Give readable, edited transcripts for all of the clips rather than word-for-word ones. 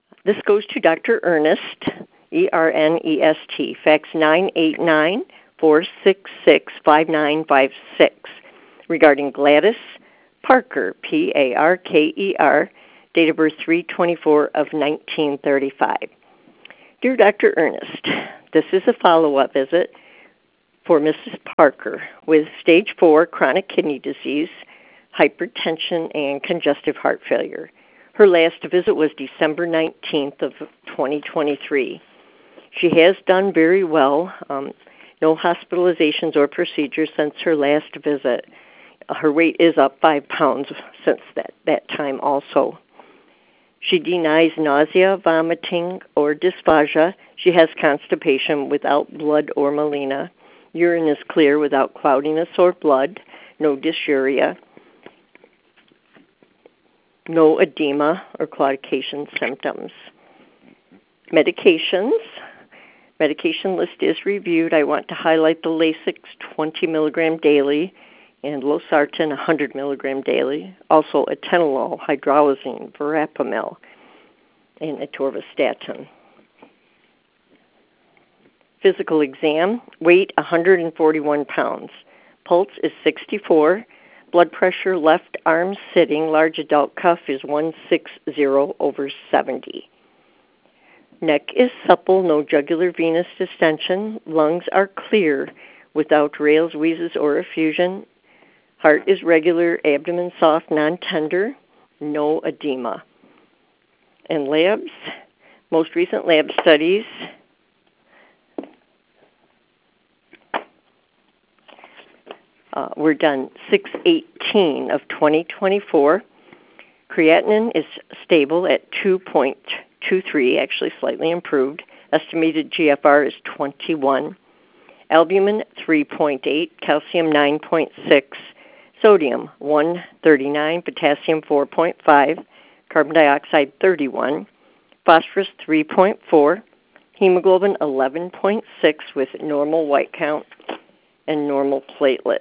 This goes to Dr. Ernest, E-R-N-E-S-T, fax 989-466-5956, regarding Gladys Parker, P-A-R-K-E-R, date of birth 3/24 of 1935. Dear Dr. Ernest, this is a follow-up visit for Mrs. Parker with stage 4 chronic kidney disease, hypertension, and congestive heart failure. Her last visit was December 19th of 2023. She has done very well. No hospitalizations or procedures since her last visit. Her weight is up 5 pounds since that time also. She denies nausea, vomiting, or dysphagia. She has constipation without blood or melena. Urine is clear without cloudiness or blood. No dysuria. No edema or claudication symptoms. Medications. Medication list is reviewed. I want to highlight the Lasix 20 milligram daily and losartan 100 milligram daily. Also atenolol, hydralazine, verapamil, and atorvastatin. Physical exam, weight 141 pounds. Pulse is 64. Blood pressure, left arm sitting, large adult cuff is 160/70. Neck is supple, no jugular venous distension. Lungs are clear without rales, wheezes, or effusion. Heart is regular, abdomen soft, non-tender, no edema. And labs, most recent lab studies, were done 6/18 of 2024. Creatinine is stable at 2.23, actually slightly improved. Estimated GFR is 21. Albumin 3.8, calcium 9.6, sodium 139, potassium 4.5, carbon dioxide 31, phosphorus 3.4, hemoglobin 11.6 with normal white count and normal platelets.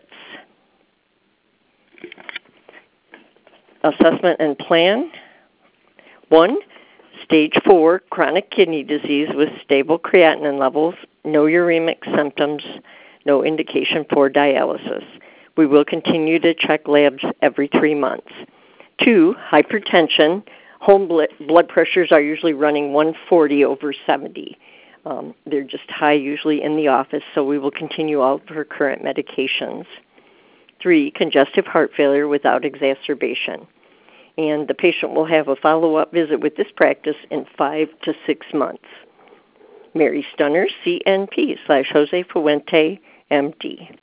Assessment and plan. 1, stage 4 chronic kidney disease with stable creatinine levels, no uremic symptoms, no indication for dialysis. We will continue to check labs every 3 months. 2, hypertension. Home blood pressures are usually running 140/70. They're just high usually in the office, so we will continue all of her current medications. 3, congestive heart failure without exacerbation. And the patient will have a follow-up visit with this practice in 5 to 6 months. Mary Stunner, CNP /Jose Fuente, MD.